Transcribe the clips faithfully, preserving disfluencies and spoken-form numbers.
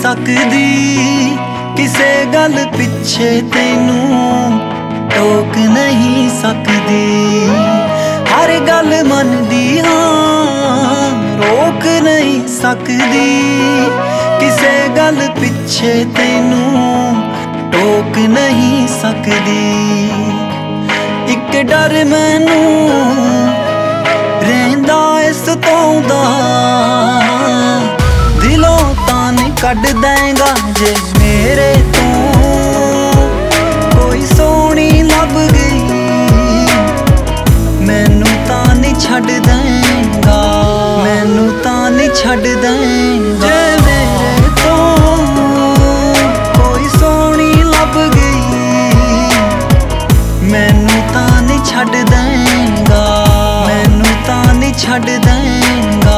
ਸਕਦੀ, ਕਿਸੇ ਗੱਲ ਪਿੱਛੇ ਤੈਨੂੰ ਟੋਕ ਨਹੀਂ ਸਕਦੀ। ਹਰ ਗੱਲ ਮੰਨਦੀ ਹਾਂ, ਰੋਕ ਨਹੀਂ ਸਕਦੀ, ਕਿਸੇ ਗੱਲ ਪਿੱਛੇ ਤੈਨੂੰ ਟੋਕ ਨਹੀਂ ਸਕਦੀ। ਇੱਕ ਡਰ ਮੈਨੂੰ ਰਹਿੰਦਾ ਇਸ ਤੋਂ ਦਾ, ਦਿਲੋਂ ਤਾਂ ਨਹੀਂ ਕੱਢ ਦੇਂਗਾ ਜੇ ਮੇਰੇ ਤੋਂ ਕੋਈ ਸੋਹਣੀ ਲੱਭ ਗਈ, ਮੈਨੂੰ ਤਾਂ ਨਹੀਂ ਛੱਡ ਦੇਂਗਾ, ਮੈਨੂੰ ਤਾਂ ਨਹੀਂ ਛੱਡ ਦੇਂਗਾ। ਜੇ ਮੇਰੇ ਤੋਂ ਕੋਈ ਸੋਹਣੀ ਲੱਭ ਗਈ, ਮੈਨੂੰ ਤਾਂ ਨਹੀਂ ਛੱਡ ਦੇਂਗਾ, ਮੈਨੂੰ ਤਾਂ ਨਹੀਂ ਛੱਡ ਦੇਂਗਾ।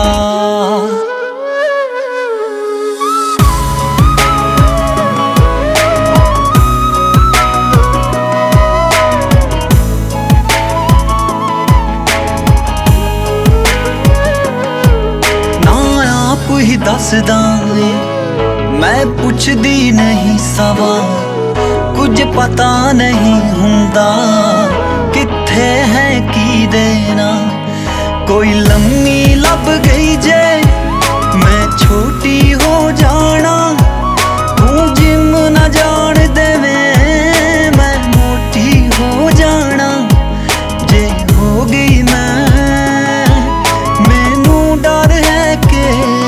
ਹੀ ਦੱਸਦਾ ਮੈਂ ਪੁੱਛਦੀ ਨਹੀਂ ਸਵਾਂ, ਕੁਝ ਪਤਾ ਨਹੀਂ ਹੁੰਦਾ ਕਿੱਥੇ ਹੈ ਕੀ ਦੇਣਾ। ਕੋਈ ਲੰਮੀ ਲੱਭ ਗਈ ਜੇ ਮੈਂ ਛੋਟੀ ਹੋ ਜਾਣਾ, ਤੂੰ ਜਿਮ ਨਾ ਜਾਣ ਦੇਵੇਂ ਮੈਂ ਮੋਟੀ ਹੋ ਜਾਣਾ। ਜੇ ਹੋ ਗਈ ਮੈਂ, ਮੈਨੂੰ ਡਰ ਹੈ ਕਿ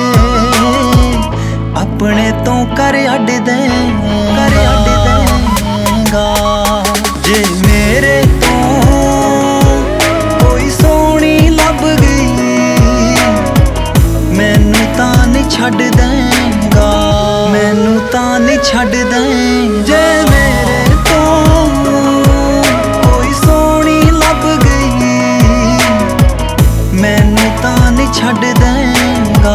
ਆਪਣੇ ਤੋਂ ਕਰ ਅੱਡ ਦੇ ਕਰ ਅੱਡ ਦੇਂਗਾ। ਜੇ ਮੇਰੇ ਤੋਂ ਕੋਈ ਸੋਹਣੀ ਲੱਭ ਗਈ, ਮੈਨੂੰ ਤਾਂ ਨਹੀਂ ਛੱਡ ਦੇਂਗਾ, ਮੈਨੂੰ ਤਾਂ ਨਹੀਂ ਛੱਡ ਦੇਂਗਾ। ਜੇ ਮੇਰੇ ਤੋਂ ਕੋਈ ਸੋਹਣੀ ਲੱਭ ਗਈ, ਮੈਨੂੰ ਤਾਂ ਨਹੀਂ ਛੱਡ ਦੇਂਗਾ।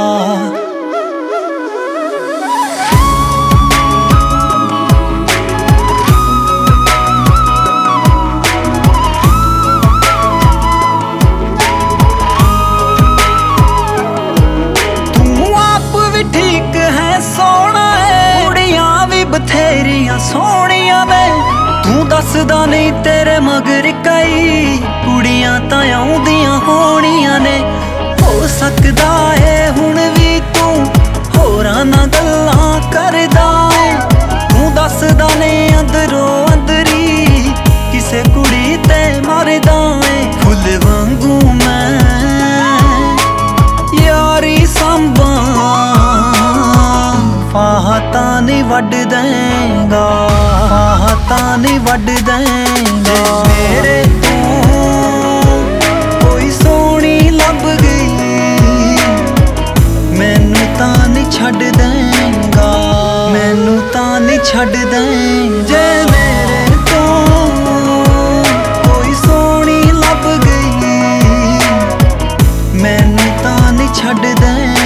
ਬਥੇਰੀਆਂ ਸੋਹਣੀਆਂ ਨੇ, ਤੂੰ ਦੱਸਦਾ ਨਹੀਂ ਤੇਰੇ ਮਗਰ ਕਈ ਕੁੜੀਆਂ ਤਾਂ ਆਉਂਦੀਆਂ ਹੋਣੀਆਂ ਨੇ। ਹੋ ਸਕਦਾ ਏ ਹੁਣ ਵੀ ਤੂੰ ਹੋਰਾਂ ਨਾਲ ਗੱਲਾਂ ਕਰਦਾ ਏ, ਤੂੰ ਦੱਸਦਾ ਨਹੀਂ ਅੰਦਰੋਂ ਅੰਦਰੀ ਕਿਸੇ ਕੁੜੀ ਤੇ ਮਰਦਾ ਏ। ਫੁੱਲ ਵਾਂਗੂ ਮੈਂ ਯਾਰੀ ਸੰਭਾਂ, ਫਾਹ ਤਾਂ ਨਹੀਂ ਵੱਢ ਦੇਂਗਾ, ਫਾਹ ਤਾਂ ਨਹੀਂ ਵੱਢ ਦੇਂਗਾ। ਮੇਰੇ ਤੋਂ ਕੋਈ ਸੋਹਣੀ ਲੱਭ ਗਈ, ਮੈਨੂੰ ਤਾਂ ਨਹੀਂ ਛੱਡ ਦੇਂਗਾ, ਮੈਨੂੰ ਤਾਂ ਨਹੀਂ ਛੱਡ ਦੇਂਗਾ। ਜੇ ਮੇਰੇ ਤੋਂ ਕੋਈ ਸੋਹਣੀ ਲੱਭ ਗਈ, ਮੈਨੂੰ ਤਾਂ ਨਹੀਂ ਛੱਡ ਦੇਂਗਾ।